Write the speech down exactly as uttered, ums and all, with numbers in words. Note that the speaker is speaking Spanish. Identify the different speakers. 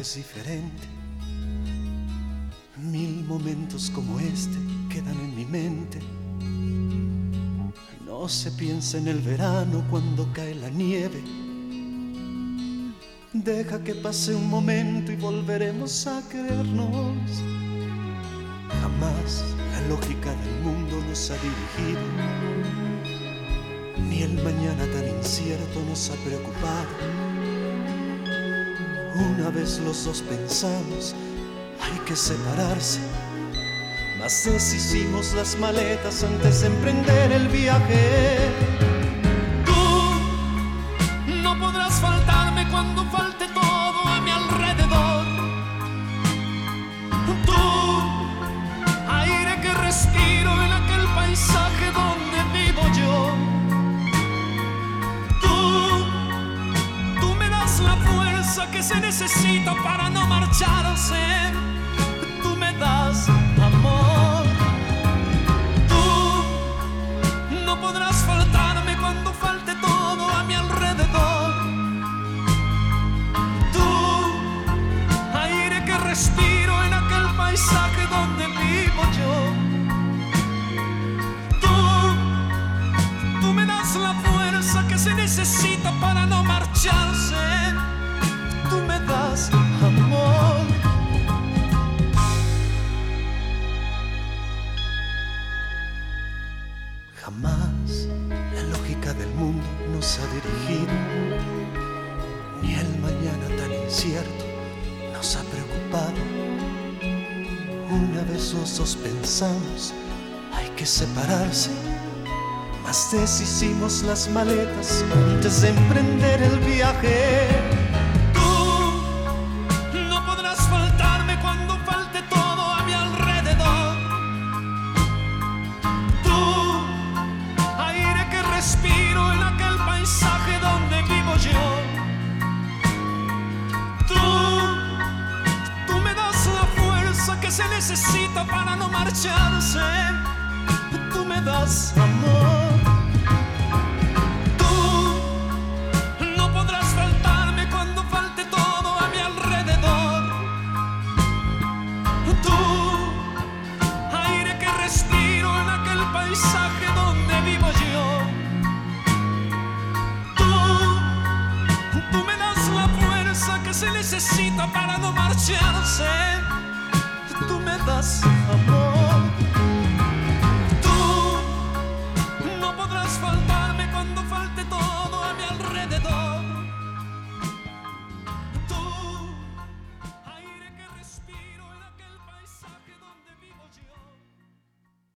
Speaker 1: es diferente. Mil momentos como este quedan en mi mente. No se piensa en el verano cuando cae la nieve. Deja que pase un momento y volveremos a querernos. Jamás la lógica del mundo nos ha dirigido, ni el mañana tan incierto nos ha preocupado. Una vez los dos pensamos, hay que separarse, mas deshicimos las maletas antes de emprender el viaje.
Speaker 2: Tú no podrás faltarme cuando falte todo a mi alrededor. Tú, aire que respiro en aquel paisaje donde vivo yo. Tú, tú me das la fuerza que se necesita para no marcharse. Tú me das amor. Tú no podrás faltarme cuando falte todo a mi alrededor. Tú, aire que respiro en aquel paisaje donde vivo yo. Tú, tú me das la fuerza que se necesita para no marcharse. Tú me das amor.
Speaker 1: Jamás la lógica del mundo nos ha dirigido, ni el mañana tan incierto nos ha preocupado. Una vez los dos pensamos, hay que separarse, mas deshicimos las maletas antes de emprender el viaje.
Speaker 2: Tú no podrás faltarme cuando falte todo a mi alrededor. Tú, aire que respiro en aquel paisaje donde vivo yo. Tú, tú me das la fuerza que se necesita para no marcharse. Tú me das amor. Tú no podrás faltarme cuando falte todo a mi alrededor. Tú, aire que respiro en aquel paisaje donde vivo yo. Tú, tú me das la fuerza que se necesita para no marcharse. Tú me das